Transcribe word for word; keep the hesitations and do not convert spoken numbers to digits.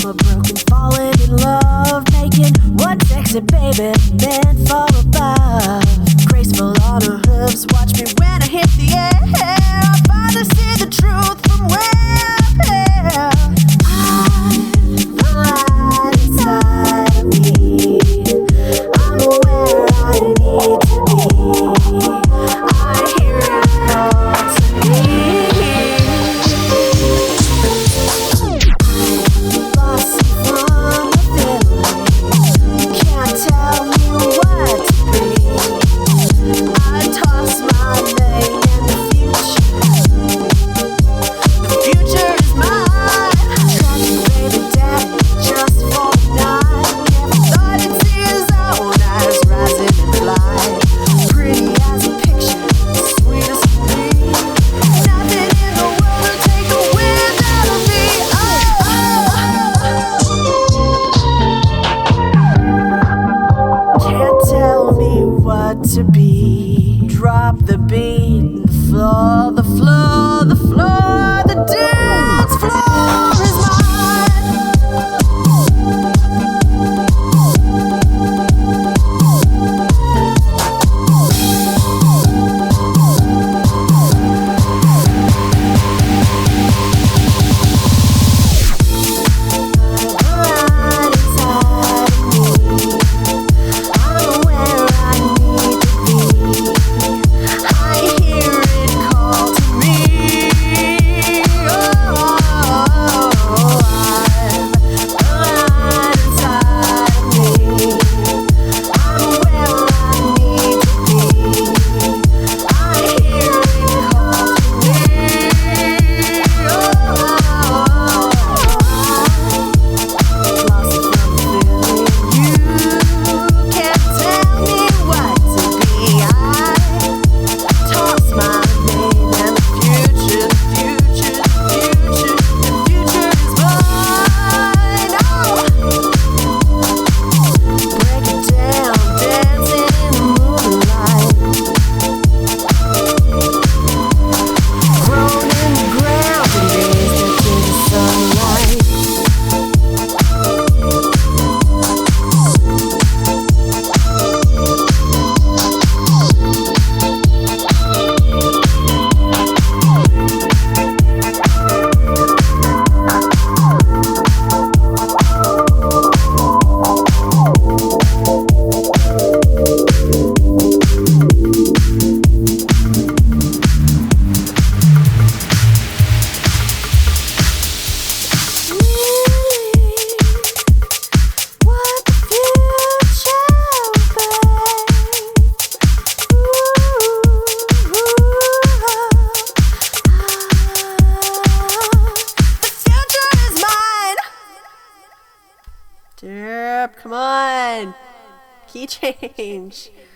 I'm a broken, falling in love, making one sexy baby meant for above. Graceful on her hooves, watch me when I hit the air. I finally see the truth from where I'm I'm the light inside of me. I'm where I need to be. I hear it call to me. I'm lost from the feeling. You can't tell me what to be. I toss my name in the future. The future is mine. Tragic baby daddy, just for the night. Never thought he'd see his own eyes rising and flying. Pretty as a picture, sweet as can be. Nothing in the world will take the wind out of me. Oh, oh. Can't tell me what to be. Drop the beat, the floor, the floor, the floor, the dance floor is mine. Right inside of me. I'm where I need to be. I hear it call to me. Oh, I'm right inside of me. I'm where I need to be. I hear it call to me. Oh, lost from the feeling. You can't tell me what to be. I toss my name and the future, the future, the future, the future is mine. Oh, break it down, dancing in the moonlight. Grown in the ground and raised up to the sunlight. What the future The future is mine. Derp, come on. Key change.